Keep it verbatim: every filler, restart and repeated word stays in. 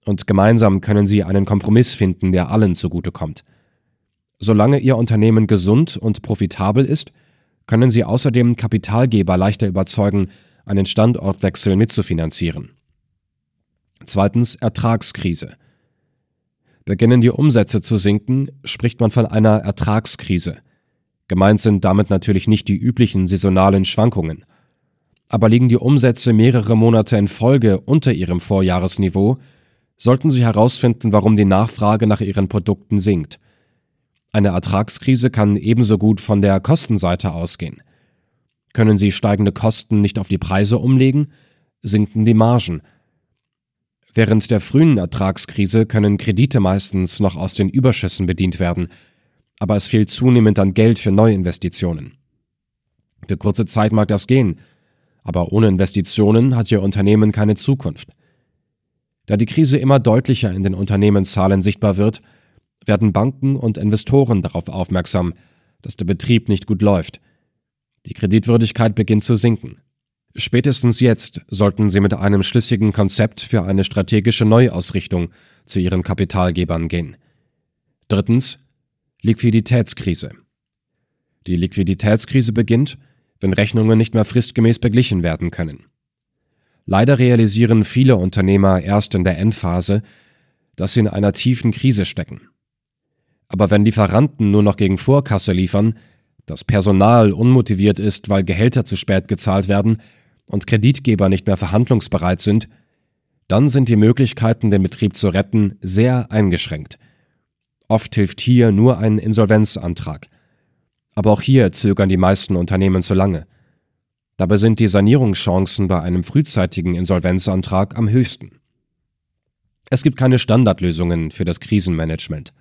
und gemeinsam können sie einen Kompromiss finden, der allen zugutekommt. Solange Ihr Unternehmen gesund und profitabel ist, können Sie außerdem Kapitalgeber leichter überzeugen, einen Standortwechsel mitzufinanzieren. Zweitens, Ertragskrise. Beginnen die Umsätze zu sinken, spricht man von einer Ertragskrise. Gemeint sind damit natürlich nicht die üblichen saisonalen Schwankungen. Aber liegen die Umsätze mehrere Monate in Folge unter ihrem Vorjahresniveau, sollten Sie herausfinden, warum die Nachfrage nach Ihren Produkten sinkt. Eine Ertragskrise kann ebenso gut von der Kostenseite ausgehen. Können Sie steigende Kosten nicht auf die Preise umlegen, sinken die Margen. Während der frühen Ertragskrise können Kredite meistens noch aus den Überschüssen bedient werden, aber es fehlt zunehmend an Geld für Neuinvestitionen. Für kurze Zeit mag das gehen, aber ohne Investitionen hat Ihr Unternehmen keine Zukunft. Da die Krise immer deutlicher in den Unternehmenszahlen sichtbar wird, werden Banken und Investoren darauf aufmerksam, dass der Betrieb nicht gut läuft. Die Kreditwürdigkeit beginnt zu sinken. Spätestens jetzt sollten Sie mit einem schlüssigen Konzept für eine strategische Neuausrichtung zu Ihren Kapitalgebern gehen. Drittens, Liquiditätskrise. Die Liquiditätskrise beginnt, wenn Rechnungen nicht mehr fristgemäß beglichen werden können. Leider realisieren viele Unternehmer erst in der Endphase, dass sie in einer tiefen Krise stecken. Aber wenn Lieferanten nur noch gegen Vorkasse liefern, das Personal unmotiviert ist, weil Gehälter zu spät gezahlt werden und Kreditgeber nicht mehr verhandlungsbereit sind, dann sind die Möglichkeiten, den Betrieb zu retten, sehr eingeschränkt. Oft hilft hier nur ein Insolvenzantrag. Aber auch hier zögern die meisten Unternehmen zu lange. Dabei sind die Sanierungschancen bei einem frühzeitigen Insolvenzantrag am höchsten. Es gibt keine Standardlösungen für das Krisenmanagement.